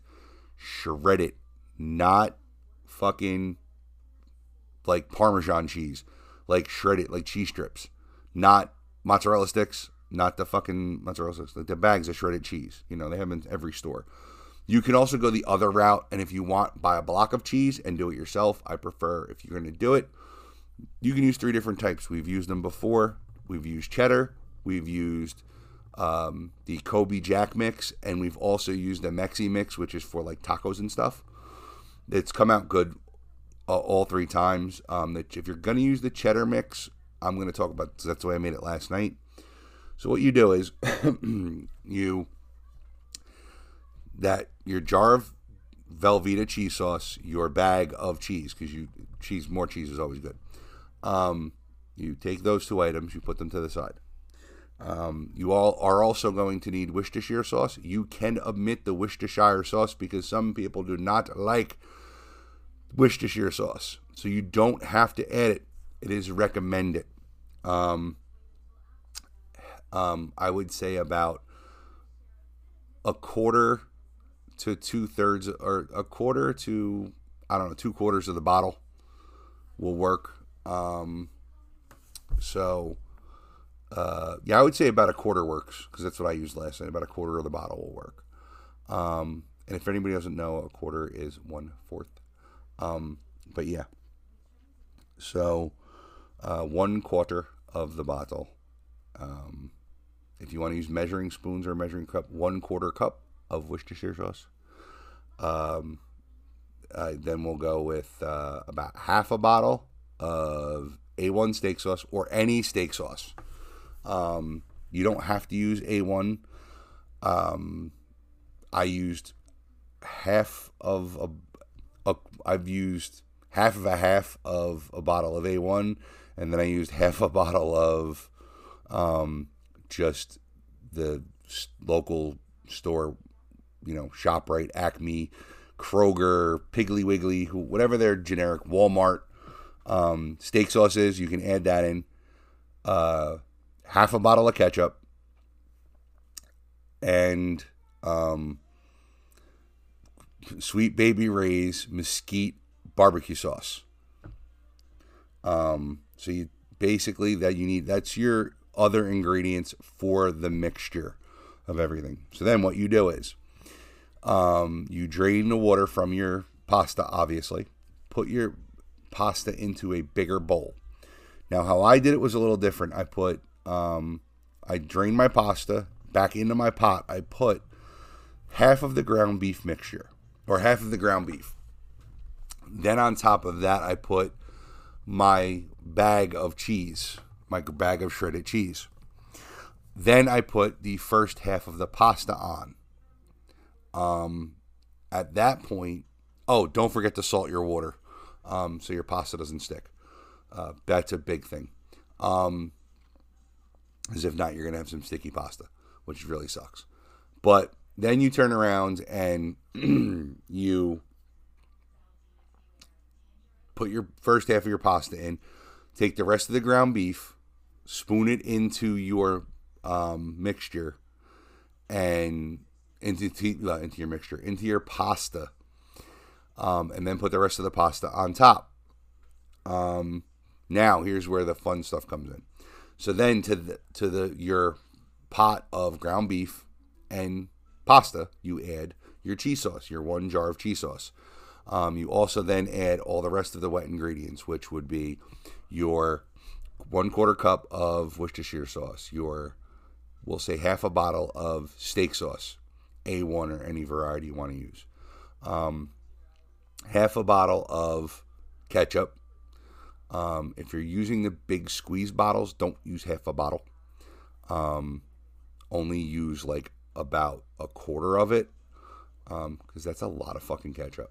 not fucking like Parmesan cheese, like shredded, like cheese strips, not mozzarella sticks, not the fucking mozzarella sticks, like the bags of shredded cheese. They have them in every store. You can also go the other route, and if you want, buy a block of cheese and do it yourself. I prefer, if you're going to do it, you can use 3 different types. We've used them before. We've used cheddar. We've used the Kobe Jack mix, and we've also used the Mexi mix, which is for like tacos and stuff. It's come out good all 3 times. If you're going to use the cheddar mix, I'm going to talk about, that's the way I made it last night. So what you do is your jar of Velveeta cheese sauce, your bag of cheese, because more cheese is always good. You take those 2 items, you put them to the side. You all are also going to need Worcestershire sauce. You can omit the Worcestershire sauce because some people do not like Worcestershire sauce, so you don't have to add it. It is recommended. I would say about a quarter to 2/3, or a quarter to, 2/4 of the bottle will work. I would say about a quarter works, because that's what I used last night. About a quarter of the bottle will work. And if anybody doesn't know, a quarter is 1/4. But yeah. So 1/4 of the bottle. If you want to use measuring spoons or measuring cup, 1/4 cup of Worcestershire sauce. Then we'll go with about half a bottle of A1 steak sauce, or any steak sauce. You don't have to use A1. I used I've used half of a bottle of A1, and then I used half a bottle of just the local store, ShopRite, Acme, Kroger, Piggly Wiggly, whatever their generic, Walmart steak sauce is. You can add that in. Half a bottle of ketchup, and Sweet Baby Ray's Mesquite barbecue sauce. So you basically that's your other ingredients for the mixture of everything. So then what you do is you drain the water from your pasta, obviously. Put your pasta into a bigger bowl. Now, how I did it was a little different. I drained my pasta back into my pot. I put half of the ground beef mixture, or half of the ground beef. Then on top of that, I put my bag of cheese, my bag of shredded cheese. Then I put the first half of the pasta on. At that point, don't forget to salt your water, so your pasta doesn't stick. That's a big thing. As if not, you're going to have some sticky pasta, which really sucks. But then you turn around and you put your first half of your pasta in, take the rest of the ground beef, spoon it into your mixture, and into your pasta, and then put the rest of the pasta on top. Now here's where the fun stuff comes in. So then to your pot of ground beef and pasta, you add your cheese sauce, your 1 jar of cheese sauce. You also then add all the rest of the wet ingredients, which would be your 1/4 cup of Worcestershire sauce, we'll say half a bottle of steak sauce, A1 or any variety you want to use, half a bottle of ketchup. If you're using the big squeeze bottles, don't use half a bottle. Only use like about a quarter of it, because that's a lot of fucking ketchup.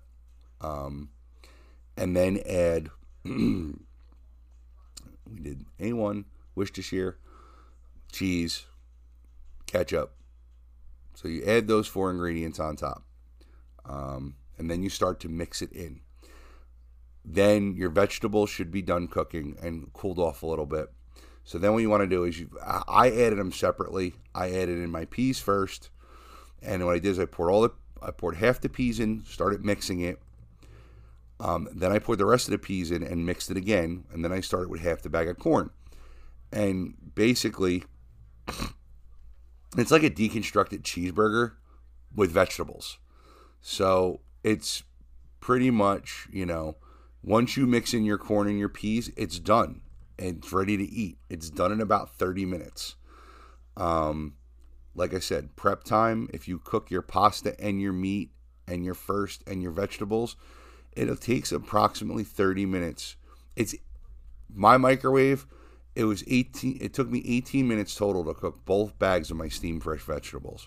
And then add, we did A1, Worcestershire, cheese, ketchup. So you add those 4 ingredients on top. And then you start to mix it in. Then your vegetables should be done cooking and cooled off a little bit. So then what you want to do is I added them separately. I added in my peas first. And what I did is I poured half the peas in, started mixing it. Then I poured the rest of the peas in and mixed it again. And then I started with half the bag of corn. And basically, it's like a deconstructed cheeseburger with vegetables. So it's pretty much, once you mix in your corn and your peas, it's done. It's ready to eat. It's done in about 30 minutes. Like I said, prep time, if you cook your pasta and your meat and your vegetables, it takes approximately 30 minutes. It's my microwave. It took me 18 minutes total to cook both bags of my steamed fresh vegetables.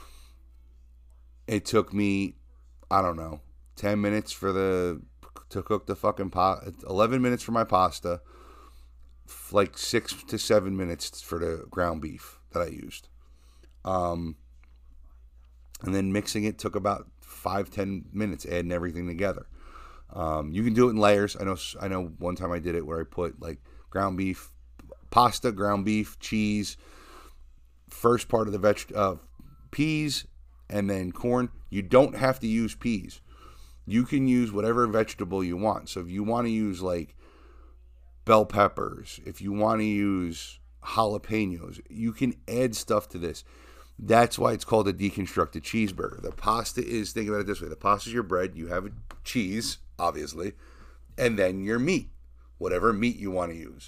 It took me, 10 minutes to cook the fucking 11 minutes for my pasta, like 6 to 7 minutes for the ground beef that I used. And then mixing it took about 5-10 minutes, adding everything together. You can do it in layers. I know one time I did it where I put like ground beef, pasta, ground beef, cheese, first part of the peas, and then corn. You don't have to use peas. You can use whatever vegetable you want. So if you want to use like bell peppers, if you want to use jalapenos, you can add stuff to this. That's why it's called a deconstructed cheeseburger. The pasta is, think about it this way. The pasta is your bread. You have cheese, obviously, and then your meat, whatever meat you want to use.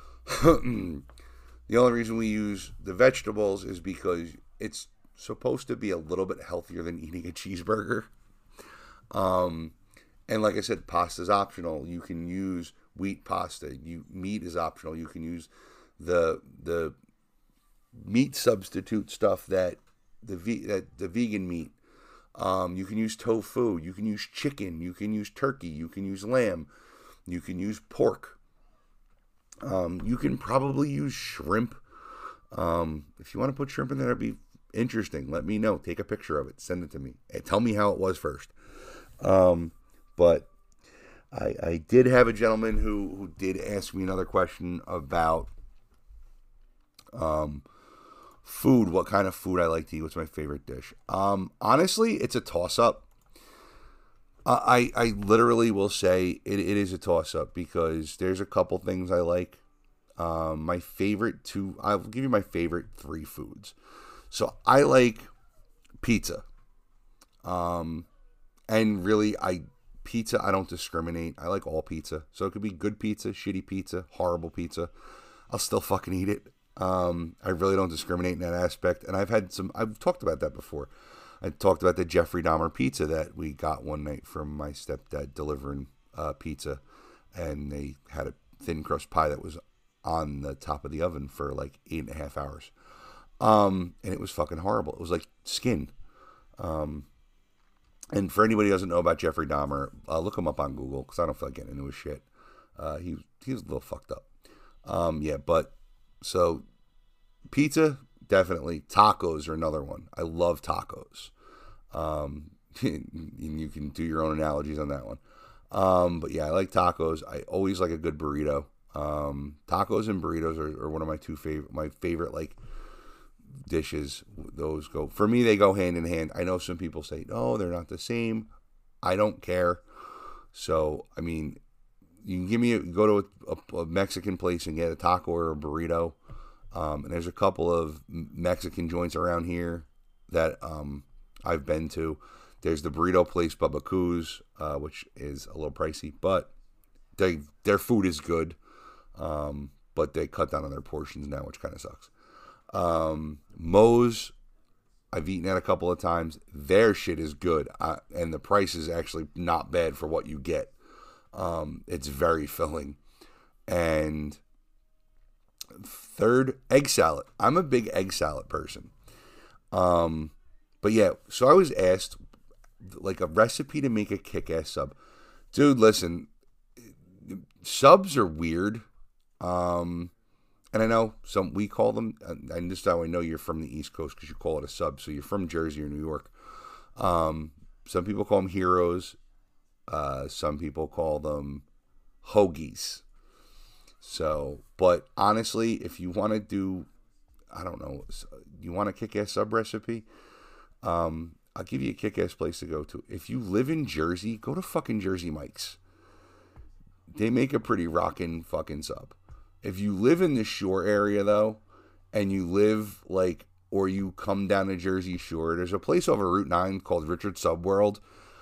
The only reason we use the vegetables is because it's supposed to be a little bit healthier than eating a cheeseburger. And like I said, pasta is optional. You can use wheat pasta. Meat is optional. You can use the meat substitute stuff that the vegan meat. You can use tofu. You can use chicken. You can use turkey. You can use lamb. You can use pork. You can probably use shrimp. If you want to put shrimp in there, it'd be interesting. Let me know. Take a picture of it. Send it to me. And tell me how it was first. But I did have a gentleman who did ask me another question about food. What kind of food I like to eat? What's my favorite dish? Honestly, it's a toss-up. I literally will say it is a toss-up because there's a couple things I like. I'll give you my favorite 3 foods. So I like pizza. And really, pizza, I don't discriminate. I like all pizza. So it could be good pizza, shitty pizza, horrible pizza. I'll still fucking eat it. I really don't discriminate in that aspect. And I've talked about that before. I talked about the Jeffrey Dahmer pizza that we got one night from my stepdad delivering pizza. And they had a thin crust pie that was on the top of the oven for like 8.5 hours. And it was fucking horrible. It was like skin. And for anybody who doesn't know about Jeffrey Dahmer, look him up on Google because I don't feel like getting into his shit. He was a little fucked up. So pizza, definitely. Tacos are another one. I love tacos. You can do your own analogies on that one. But yeah, I like tacos. I always like a good burrito. Tacos and burritos are one of my favorite like dishes. Those go, for me, they go hand in hand. I know some people say, no, they're not the same. I don't care. So, I mean, you can go to a Mexican place and get a taco or a burrito. And there's a couple of Mexican joints around here that I've been to. There's the burrito place, Bubba Coos, which is a little pricey, but their food is good. But they cut down on their portions now, which kind of sucks. Moe's, I've eaten at a couple of times. Their shit is good, and the price is actually not bad for what you get. It's very filling. And third, egg salad. I'm a big egg salad person. But yeah, so I was asked like a recipe to make a kick-ass sub. Dude, listen, subs are weird. And And I know we call them, and this is how I know you're from the East Coast because you call it a sub. So you're from Jersey or New York. Some people call them heroes. Some people call them hoagies. So, but honestly, if you want to do, I don't know, you want a kick-ass sub recipe, I'll give you a kick-ass place to go to. If you live in Jersey, go to fucking Jersey Mike's. They make a pretty rockin' fucking sub. If you live in the shore area, though, and you live, like, or you come down to Jersey Shore, there's a place over Route 9 called Richard Sub World.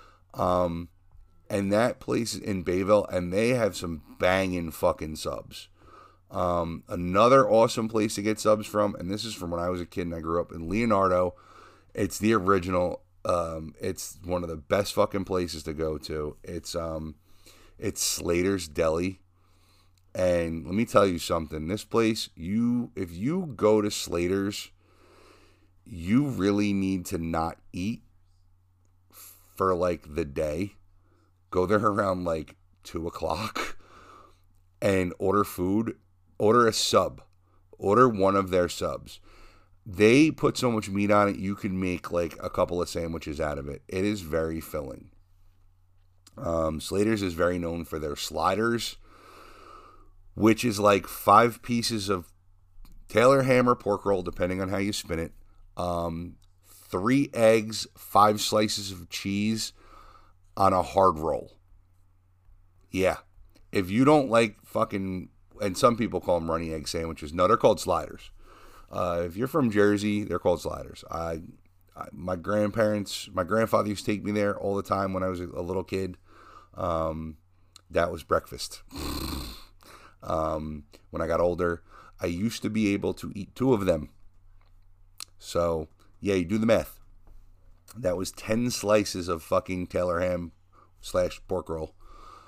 And that place is in Bayville, and they have some banging fucking subs. Another awesome place to get subs from, and this is from when I was a kid and I grew up in Leonardo. It's the original. It's one of the best fucking places to go to. It's Slater's Deli. And let me tell you something. This place, if you go to Slater's, you really need to not eat for like the day. Go there around like 2 o'clock and order food. Order a sub. Order one of their subs. They put so much meat on it, you can make like a couple of sandwiches out of it. It is very filling. Slater's is very known for their sliders, which is like 5 pieces of Taylor ham or pork roll, depending on how you spin it. 3 eggs, 5 slices of cheese on a hard roll. Yeah. If you don't like fucking, and some people call them runny egg sandwiches. No, they're called sliders. If you're from Jersey, they're called sliders. My grandfather used to take me there all the time when I was a little kid. That was breakfast. When I got older, I used to be able to eat 2 of them. So, yeah, you do the math. That was 10 slices of fucking Taylor ham / pork roll.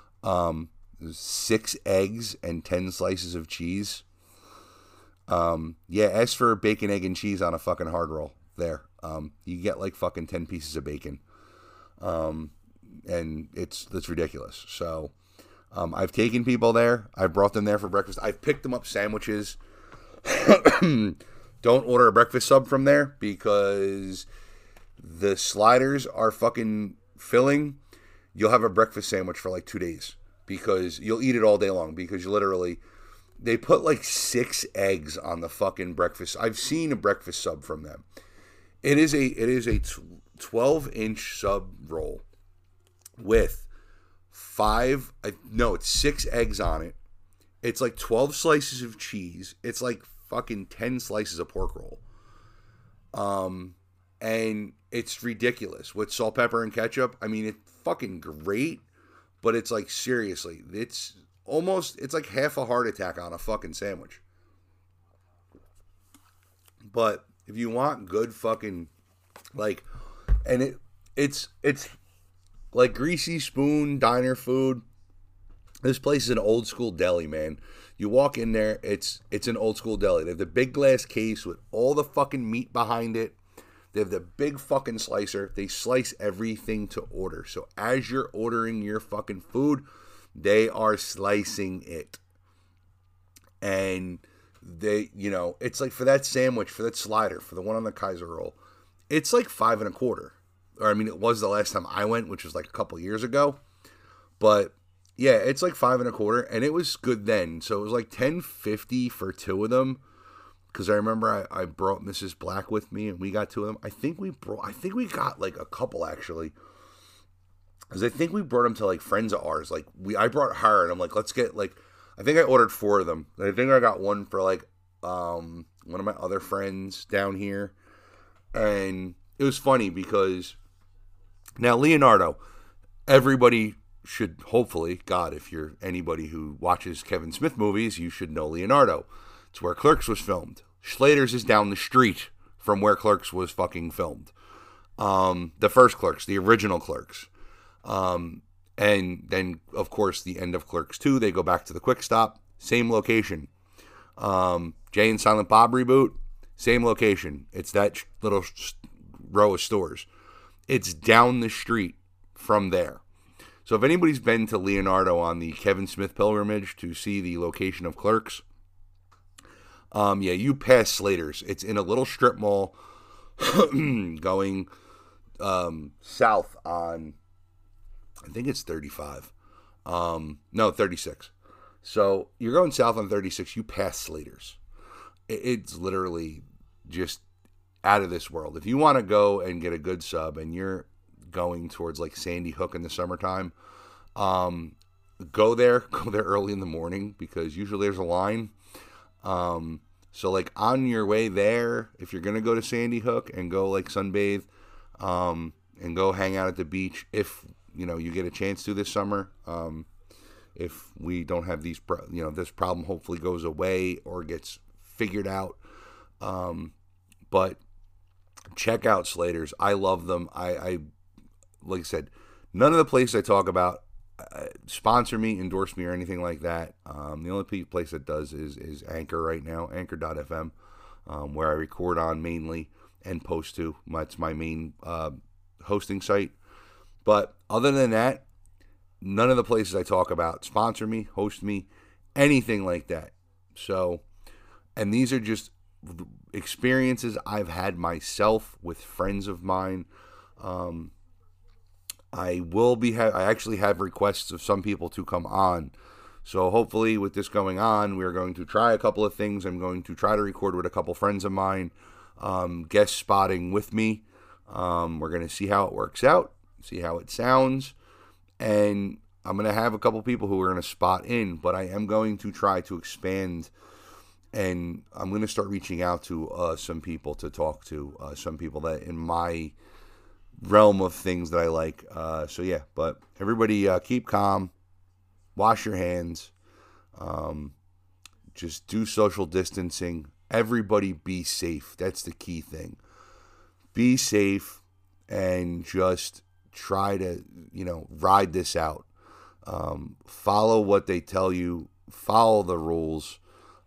6 eggs and 10 slices of cheese. Yeah, ask for bacon, egg, and cheese on a fucking hard roll there. You get like fucking 10 pieces of bacon. And it's ridiculous. So, I've taken people there. I've brought them there for breakfast. I've picked them up sandwiches. Don't order a breakfast sub from there because the sliders are fucking filling. You'll have a breakfast sandwich for like 2 days because you'll eat it all day long because you literally, they put like 6 eggs on the fucking breakfast. I've seen a breakfast sub from them. It is a 12-inch sub roll with 6 eggs on it. It's like 12 slices of cheese. It's like fucking 10 slices of pork roll. And it's ridiculous with salt, pepper, and ketchup. I mean, it's fucking great, but it's like, seriously, it's like half a heart attack on a fucking sandwich. But if you want good fucking, like, and it's like greasy spoon diner food. This place is an old school deli, man. You walk in there, it's an old school deli. They have the big glass case with all the fucking meat behind it. They have the big fucking slicer. They slice everything to order. So as you're ordering your fucking food, they are slicing it. And they, it's like for that sandwich, for that slider, for the one on the Kaiser roll, it's like $5 1/4. Or I mean, it was the last time I went, which was like a couple years ago. But yeah, it's like $5 1/4, and it was good then. So it was like $10.50 for 2 of them. Because I remember I brought Mrs. Black with me, and we got 2 of them. I think we got like a couple actually. Because I think we brought them to like friends of ours. Like I brought her, and I'm like, let's get like, I think I ordered 4 of them. I think I got one for like one of my other friends down here, and it was funny because now Leonardo, everybody should hopefully, God, if you're anybody who watches Kevin Smith movies, you should know Leonardo. It's where Clerks was filmed. Slater's is down the street from where Clerks was fucking filmed. The first Clerks, the original Clerks. And then, of course, the end of Clerks 2, they go back to the Quick Stop. Same location. Jay and Silent Bob reboot, same location. It's that little row of stores. It's down the street from there. So if anybody's been to Leonardo on the Kevin Smith pilgrimage to see the location of Clerks, Yeah, you pass Slater's. It's in a little strip mall going south on, I think it's 35. No, 36. So you're going south on 36. You pass Slater's. It's literally just out of this world. If you want to go and get a good sub and you're going towards like Sandy Hook in the summertime, go there early in the morning because usually there's a line. So like on your way there, if you're going to go to Sandy Hook and go like sunbathe, and go hang out at the beach, if you get a chance to this summer, if we don't have these, this problem hopefully goes away or gets figured out. But check out Slater's. I love them. I like I said, none of the places I talk about sponsor me, endorse me, or anything like that. The only place that does is Anchor right now, Anchor.fm, where I record on mainly and post to. That's my main hosting site. But other than that, none of the places I talk about sponsor me, host me, anything like that. So, and these are just experiences I've had myself with friends of mine. I actually have requests of some people to come on. So hopefully with this going on, we're going to try a couple of things. I'm going to try to record with a couple friends of mine, guest spotting with me. We're going to see how it works out, see how it sounds. And I'm going to have a couple people who are going to spot in, but I am going to try to expand, and I'm going to start reaching out to some people to talk to, some people that in my realm of things that I like. So yeah, but everybody keep calm, wash your hands, just do social distancing. Everybody be safe. That's the key thing. Be safe and just try to, ride this out. Follow what they tell you. Follow the rules.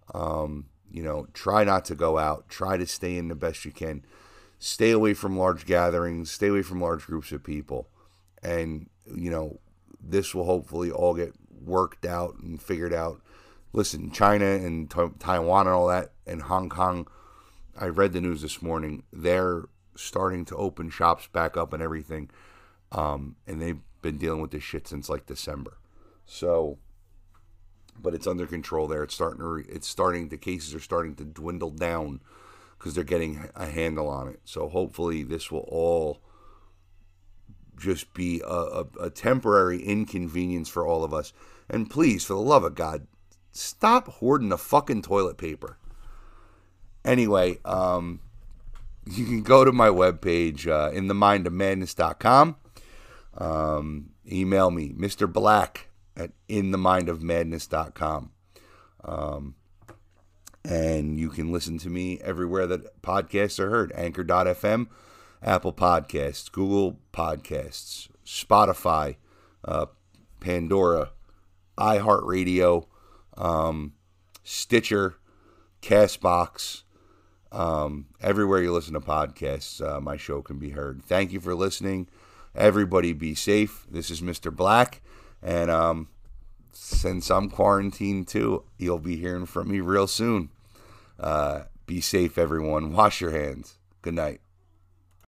Try not to go out. Try to stay in the best you can. Stay away from large gatherings. Stay away from large groups of people. And, this will hopefully all get worked out and figured out. Listen, China and Taiwan and all that, and Hong Kong, I read the news this morning. They're starting to open shops back up and everything. And they've been dealing with this shit since like December. So, but it's under control there. The cases are starting to dwindle down because they're getting a handle on it. So hopefully this will all just be a temporary inconvenience for all of us. And please, for the love of God, stop hoarding the fucking toilet paper. Anyway, you can go to my webpage, inthemindofmadness.com. Email me, Mr. Black at inthemindofmadness.com. And you can listen to me everywhere that podcasts are heard. Anchor.fm, Apple Podcasts, Google Podcasts, Spotify, Pandora, iHeartRadio, Stitcher, Castbox, everywhere you listen to podcasts, my show can be heard. Thank you for listening. Everybody be safe. This is Mr. Black, and since I'm quarantined too, you'll be hearing from me real soon. Be safe, everyone. Wash your hands. Good night.